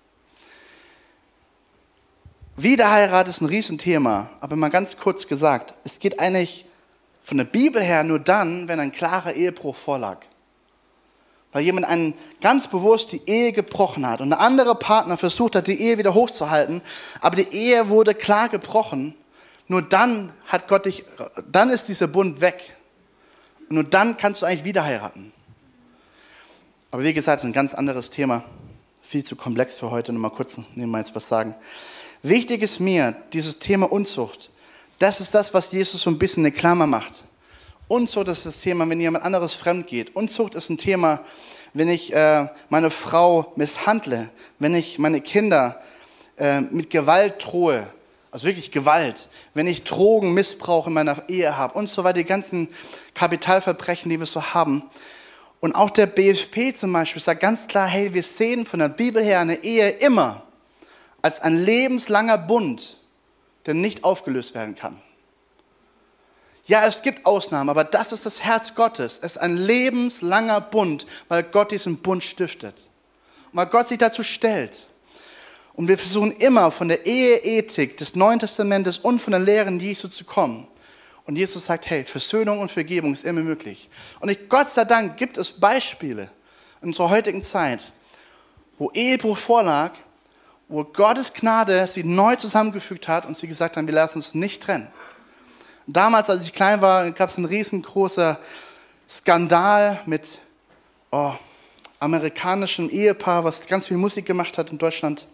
Wiederheirat ist ein Riesenthema, aber mal ganz kurz gesagt, es geht eigentlich von der Bibel her nur dann, wenn ein klarer Ehebruch vorlag. Weil jemand einen ganz bewusst die Ehe gebrochen hat und der andere Partner versucht hat, die Ehe wieder hochzuhalten, aber die Ehe wurde klar gebrochen, nur dann hat Gott dann ist dieser Bund weg. Und nur dann kannst du eigentlich wieder heiraten. Aber wie gesagt, das ist ein ganz anderes Thema. Viel zu komplex für heute. Nur mal kurz nebenbei jetzt was sagen. Wichtig ist mir, dieses Thema Unzucht. Das ist das, was Jesus so ein bisschen eine Klammer macht. Unzucht ist das Thema, wenn jemand anderes fremd geht. Unzucht ist ein Thema, wenn ich meine Frau misshandle, wenn ich meine Kinder mit Gewalt drohe, also wirklich Gewalt, wenn ich Drogenmissbrauch in meiner Ehe habe und so weiter, die ganzen Kapitalverbrechen, die wir so haben. Und auch der BFP zum Beispiel sagt ganz klar, hey, wir sehen von der Bibel her eine Ehe immer als ein lebenslanger Bund, der nicht aufgelöst werden kann. Ja, es gibt Ausnahmen, aber das ist das Herz Gottes. Es ist ein lebenslanger Bund, weil Gott diesen Bund stiftet. Und weil Gott sich dazu stellt. Und wir versuchen immer von der Eheethik des Neuen Testamentes und von den Lehren Jesu zu kommen. Und Jesus sagt, hey, Versöhnung und Vergebung ist immer möglich. Und Gott sei Dank gibt es Beispiele in unserer heutigen Zeit, wo Ehebruch vorlag, wo Gottes Gnade sie neu zusammengefügt hat und sie gesagt haben, wir lassen uns nicht trennen. Damals, als ich klein war, gab es einen riesengroßen Skandal mit amerikanischem Ehepaar, was ganz viel Musik gemacht hat in Deutschland.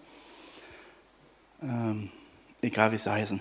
Egal wie sie heißen.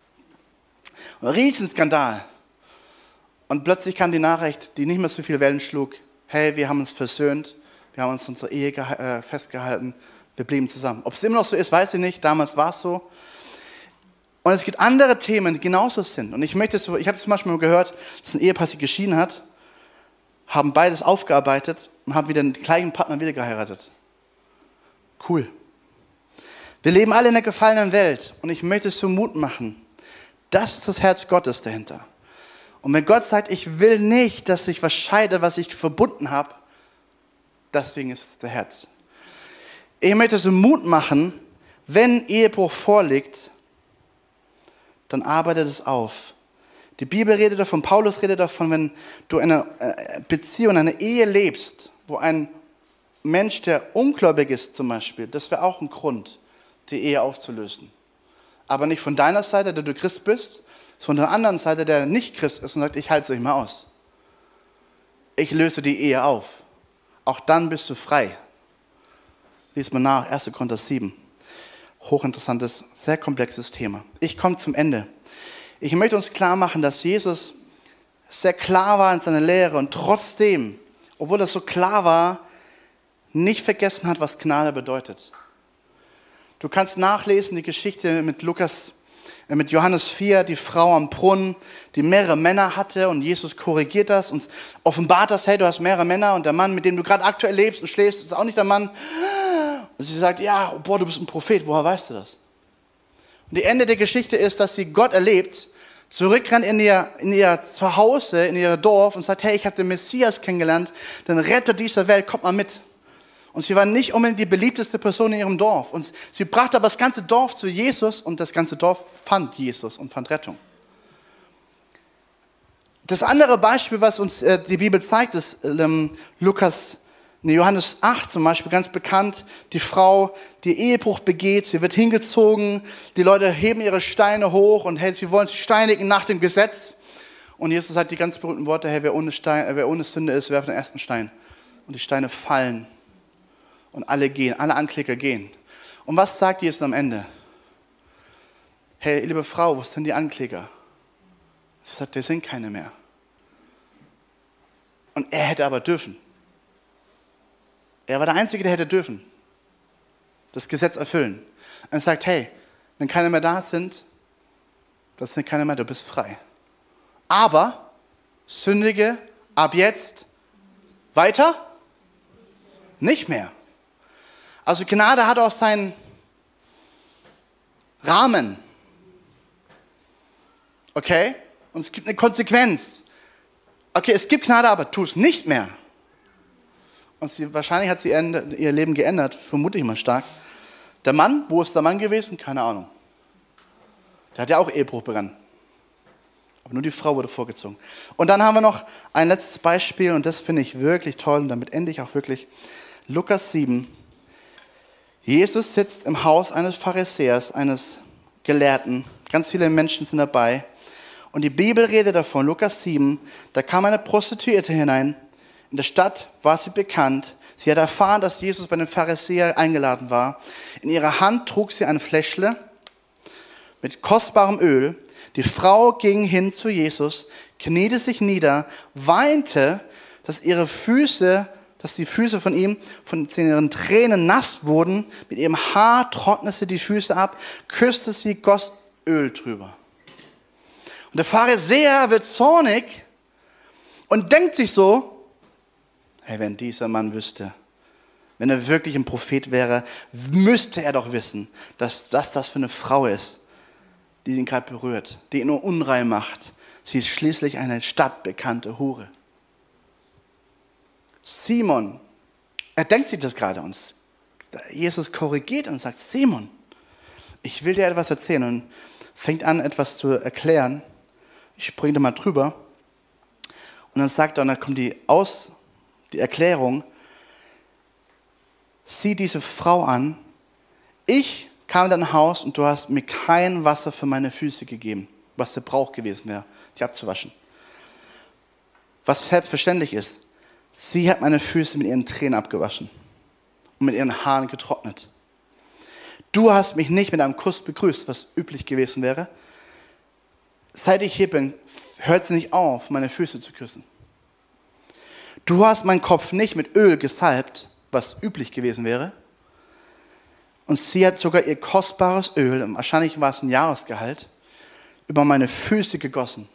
Ein Riesenskandal. Und plötzlich kam die Nachricht, die nicht mehr so viel Wellen schlug. Hey, wir haben uns versöhnt, wir haben uns unsere Ehe festgehalten, wir blieben zusammen. Ob es immer noch so ist, weiß ich nicht. Damals war es so. Und es gibt andere Themen, die genauso sind. Und ich habe zum Beispiel mal gehört, dass ein Ehepaar sich geschieden hat, haben beides aufgearbeitet und haben wieder den gleichen Partner wieder geheiratet. Cool. Wir leben alle in einer gefallenen Welt und ich möchte es so Mut machen. Das ist das Herz Gottes dahinter. Und wenn Gott sagt, ich will nicht, dass ich was scheidet, was ich verbunden habe, deswegen ist es der Herz. Ich möchte so Mut machen, wenn Ehebruch vorliegt, dann arbeitet es auf. Die Bibel redet davon, Paulus redet davon, wenn du eine Beziehung, eine Ehe lebst, wo ein Mensch, der ungläubig ist zum Beispiel, das wäre auch ein Grund, die Ehe aufzulösen. Aber nicht von deiner Seite, der du Christ bist, sondern von der anderen Seite, der nicht Christ ist und sagt, ich halte es nicht mehr aus. Ich löse die Ehe auf. Auch dann bist du frei. Lies mal nach, 1. Korinther 7. Hochinteressantes, sehr komplexes Thema. Ich komme zum Ende. Ich möchte uns klar machen, dass Jesus sehr klar war in seiner Lehre und trotzdem, obwohl er so klar war, nicht vergessen hat, was Gnade bedeutet. Du kannst nachlesen die Geschichte mit Johannes 4, die Frau am Brunnen, die mehrere Männer hatte und Jesus korrigiert das und offenbart das, hey, du hast mehrere Männer und der Mann, mit dem du gerade aktuell lebst und schläfst, ist auch nicht der Mann. Und sie sagt, ja, boah, du bist ein Prophet, woher weißt du das? Und die Ende der Geschichte ist, dass sie Gott erlebt, zurückrennt in ihr Zuhause, in ihr Dorf und sagt, hey, ich habe den Messias kennengelernt, den Retter dieser Welt, kommt mal mit. Und sie war nicht unbedingt die beliebteste Person in ihrem Dorf. Und sie brachte aber das ganze Dorf zu Jesus und das ganze Dorf fand Jesus und fand Rettung. Das andere Beispiel, was uns die Bibel zeigt, ist Johannes 8 zum Beispiel, ganz bekannt. Die Frau, die Ehebruch begeht, sie wird hingezogen, die Leute heben ihre Steine hoch und hey, sie wollen sie steinigen nach dem Gesetz. Und Jesus hat die ganz berühmten Worte, hey, wer ohne Sünde ist, werfe den ersten Stein. Und die Steine fallen. Und alle gehen, alle Ankläger gehen. Und was sagt Jesus am Ende? Hey, liebe Frau, wo sind die Ankläger? Sie sagt, das sind keine mehr. Und er hätte aber dürfen. Er war der Einzige, der hätte dürfen. Das Gesetz erfüllen. Und er sagt, hey, wenn keine mehr da sind, das sind keine mehr, du bist frei. Aber, Sündige, ab jetzt, weiter? Nicht mehr. Also Gnade hat auch seinen Rahmen. Okay? Und es gibt eine Konsequenz. Okay, es gibt Gnade, aber tu es nicht mehr. Und wahrscheinlich hat sie ihr Leben geändert, vermute ich mal stark. Der Mann, wo ist der Mann gewesen? Keine Ahnung. Der hat ja auch Ehebruch begangen. Aber nur die Frau wurde vorgezogen. Und dann haben wir noch ein letztes Beispiel und das finde ich wirklich toll und damit ende ich auch wirklich. Lukas 7. Jesus sitzt im Haus eines Pharisäers, eines Gelehrten. Ganz viele Menschen sind dabei. Und die Bibel redet davon, Lukas 7, da kam eine Prostituierte hinein. In der Stadt war sie bekannt. Sie hat erfahren, dass Jesus bei den Pharisäern eingeladen war. In ihrer Hand trug sie ein Fläschle mit kostbarem Öl. Die Frau ging hin zu Jesus, kniete sich nieder, weinte, dass die Füße von ihm, von ihren Tränen nass wurden. Mit ihrem Haar trocknete sie die Füße ab, küsste sie, goss Öl drüber. Und der Pharisäer wird zornig und denkt sich so, hey, wenn dieser Mann wüsste, wenn er wirklich ein Prophet wäre, müsste er doch wissen, dass das für eine Frau ist, die ihn gerade berührt, die ihn nur unrein macht. Sie ist schließlich eine stadtbekannte Hure. Simon, er denkt sich das gerade und Jesus korrigiert und sagt, Simon, ich will dir etwas erzählen und fängt an, etwas zu erklären. Ich springe da mal drüber und dann sagt er, und dann kommt die Erklärung, sieh diese Frau an, ich kam in dein Haus und du hast mir kein Wasser für meine Füße gegeben, was der Brauch gewesen wäre, sie abzuwaschen. Was selbstverständlich ist, sie hat meine Füße mit ihren Tränen abgewaschen und mit ihren Haaren getrocknet. Du hast mich nicht mit einem Kuss begrüßt, was üblich gewesen wäre. Seit ich hier bin, hört sie nicht auf, meine Füße zu küssen. Du hast meinen Kopf nicht mit Öl gesalbt, was üblich gewesen wäre. Und sie hat sogar ihr kostbares Öl, wahrscheinlich war es ein Jahresgehalt, über meine Füße gegossen.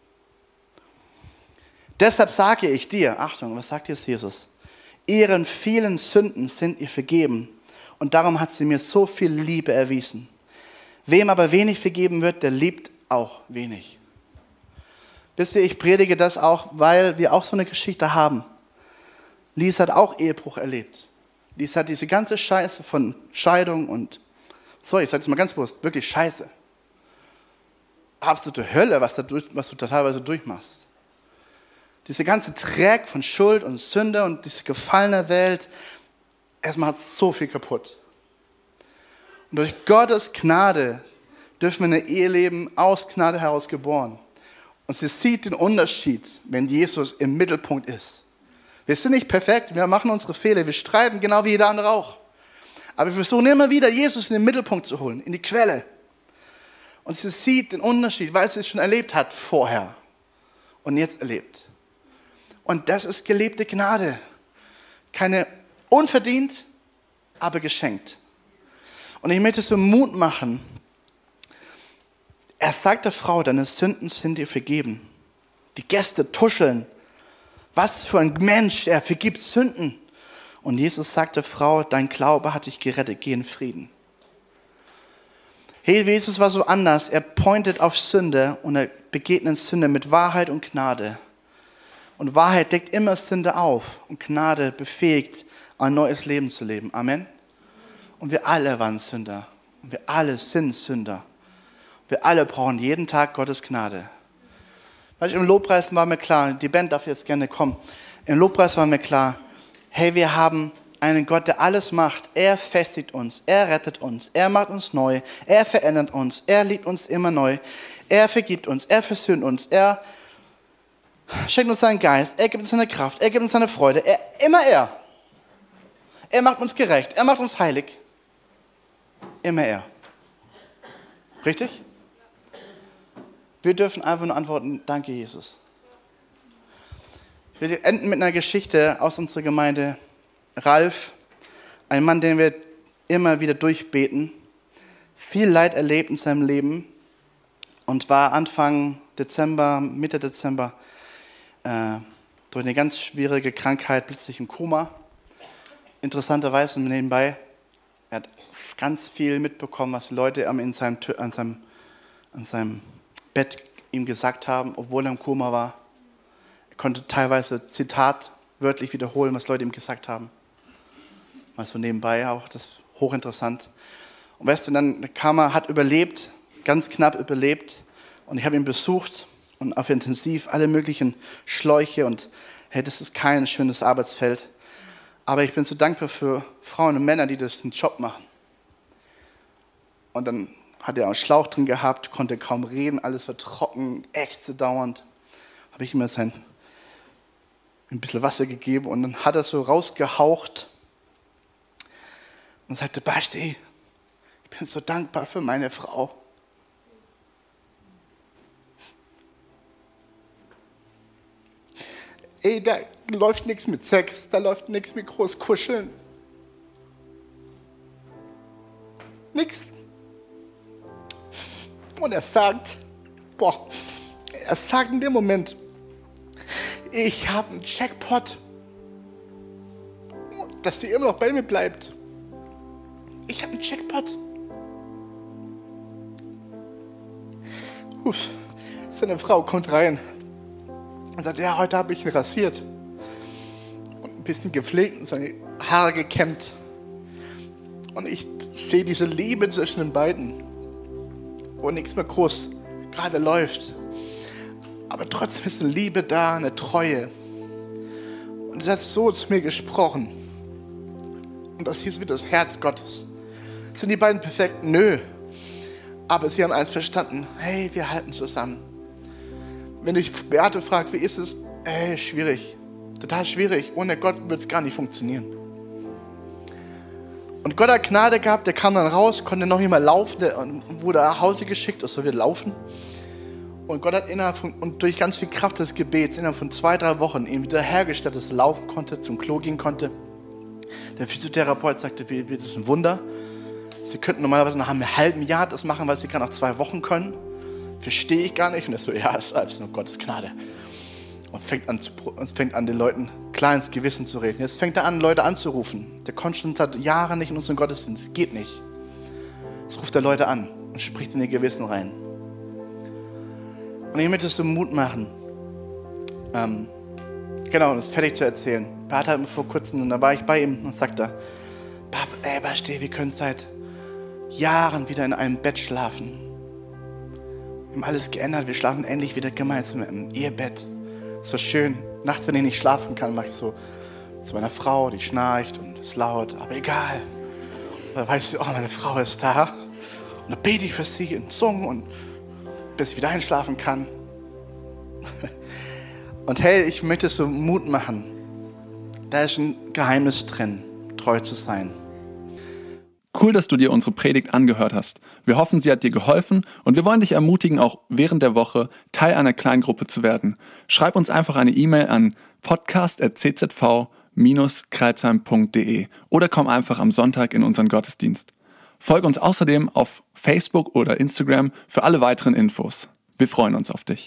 Deshalb sage ich dir, Achtung, was sagt jetzt Jesus? Ihren vielen Sünden sind ihr vergeben und darum hat sie mir so viel Liebe erwiesen. Wem aber wenig vergeben wird, der liebt auch wenig. Wisst ihr, ich predige das auch, weil wir auch so eine Geschichte haben. Lisa hat auch Ehebruch erlebt. Lisa hat diese ganze Scheiße von Scheidung und, sorry, ich sage es mal ganz bewusst, wirklich Scheiße. Absolute Hölle, was du da teilweise durchmachst. Diese ganze Dreck von Schuld und Sünde und diese gefallene Welt, erstmal hat es so viel kaputt. Und durch Gottes Gnade dürfen wir eine Ehe leben, aus Gnade heraus geboren. Und sie sieht den Unterschied, wenn Jesus im Mittelpunkt ist. Wir sind nicht perfekt, wir machen unsere Fehler, wir streiten genau wie jeder andere auch. Aber wir versuchen immer wieder, Jesus in den Mittelpunkt zu holen, in die Quelle. Und sie sieht den Unterschied, weil sie es schon erlebt hat vorher und jetzt erlebt. Und das ist gelebte Gnade. Keine unverdient, aber geschenkt. Und ich möchte so Mut machen. Er sagt der Frau, deine Sünden sind dir vergeben. Die Gäste tuscheln. Was für ein Mensch, er vergibt Sünden. Und Jesus sagt der Frau, dein Glaube hat dich gerettet, geh in Frieden. Hey, Jesus war so anders. Er pointet auf Sünde und er begegnet Sünde mit Wahrheit und Gnade. Und Wahrheit deckt immer Sünde auf und Gnade befähigt, ein neues Leben zu leben. Amen. Und wir alle waren Sünder. Und wir alle sind Sünder. Wir alle brauchen jeden Tag Gottes Gnade. Weißt du, im Lobpreis war mir klar, die Band darf jetzt gerne kommen. Im Lobpreis war mir klar, hey, wir haben einen Gott, der alles macht. Er festigt uns, er rettet uns, er macht uns neu, er verändert uns, er liebt uns immer neu, er vergibt uns, er versöhnt uns, er schenkt uns seinen Geist, er gibt uns seine Kraft, er gibt uns seine Freude, immer er. Er macht uns gerecht, er macht uns heilig. Immer er. Richtig? Wir dürfen einfach nur antworten, danke Jesus. Ich will enden mit einer Geschichte aus unserer Gemeinde. Ralf, ein Mann, den wir immer wieder durchbeten, viel Leid erlebt in seinem Leben und war Anfang Dezember, Mitte Dezember durch eine ganz schwierige Krankheit plötzlich im Koma. Interessanterweise nebenbei, er hat ganz viel mitbekommen, was die Leute an seinem Bett ihm gesagt haben, obwohl er im Koma war. Er konnte teilweise Zitat wörtlich wiederholen, was Leute ihm gesagt haben. Mal so nebenbei auch, das ist hochinteressant. Und weißt du, dann kam er, hat überlebt, ganz knapp überlebt. Und ich habe ihn besucht und auf Intensiv alle möglichen Schläuche und hey, das ist kein schönes Arbeitsfeld. Aber ich bin so dankbar für Frauen und Männer, die den Job machen. Und dann hat er einen Schlauch drin gehabt, konnte kaum reden, alles war trocken, ächzte dauernd. Habe ich immer sein ein bisschen Wasser gegeben und dann hat er so rausgehaucht und sagte, Basti, ich bin so dankbar für meine Frau. Ey, da läuft nichts mit Sex, da läuft nichts mit groß kuscheln. Nix. Und er sagt in dem Moment, ich habe einen Jackpot, dass sie immer noch bei mir bleibt. Ich habe einen Jackpot. Seine Frau kommt rein und sagt, ja, heute habe ich ihn rasiert und ein bisschen gepflegt und seine Haare gekämmt. Und ich sehe diese Liebe zwischen den beiden, wo nichts mehr groß gerade läuft. Aber trotzdem ist eine Liebe da, eine Treue. Und sie hat so zu mir gesprochen. Und das hier ist wieder das Herz Gottes. Sind die beiden perfekt? Nö. Aber sie haben eins verstanden. Hey, wir halten zusammen. Wenn ich Beate fragt, wie ist es? Hey, schwierig. Total schwierig. Ohne Gott wird es gar nicht funktionieren. Und Gott hat Gnade gehabt. Der kam dann raus, konnte noch nicht mal laufen. Der wurde nach Hause geschickt, er soll wieder laufen. Und Gott hat durch ganz viel Kraft des Gebets innerhalb von 2-3 Wochen ihn wieder hergestellt, dass er laufen konnte, zum Klo gehen konnte. Der Physiotherapeut sagte, das ist ein Wunder. Sie könnten normalerweise nach einem halben Jahr das machen, was Sie gerade nach 2 Wochen können. Verstehe ich gar nicht. Und er so, ja, ist alles nur Gottes Gnade. Und fängt an, den Leuten klar ins Gewissen zu reden. Jetzt fängt er an, Leute anzurufen. Der konnte schon seit Jahren nicht in unseren Gottesdienst. Geht nicht. Jetzt ruft er Leute an und spricht in ihr Gewissen rein. Und ich möchte es so Mut machen. Genau, um das fertig zu erzählen. Bart hat mir vor kurzem, und da war ich bei ihm und sagte, Basti, wir können seit Jahren wieder in einem Bett schlafen. Wir haben alles geändert, wir schlafen endlich wieder gemeinsam im Ehebett. So schön. Nachts, wenn ich nicht schlafen kann, mache ich so zu meiner Frau, die schnarcht und ist laut, aber egal. Und dann weiß ich, meine Frau ist da. Und dann bete ich für sie in Zungen und bis ich wieder einschlafen kann. Und hey, ich möchte so Mut machen. Da ist ein Geheimnis drin, treu zu sein. Cool, dass du dir unsere Predigt angehört hast. Wir hoffen, sie hat dir geholfen und wir wollen dich ermutigen, auch während der Woche Teil einer Kleingruppe zu werden. Schreib uns einfach eine E-Mail an podcast@czv-kreilsheim.de oder komm einfach am Sonntag in unseren Gottesdienst. Folge uns außerdem auf Facebook oder Instagram für alle weiteren Infos. Wir freuen uns auf dich.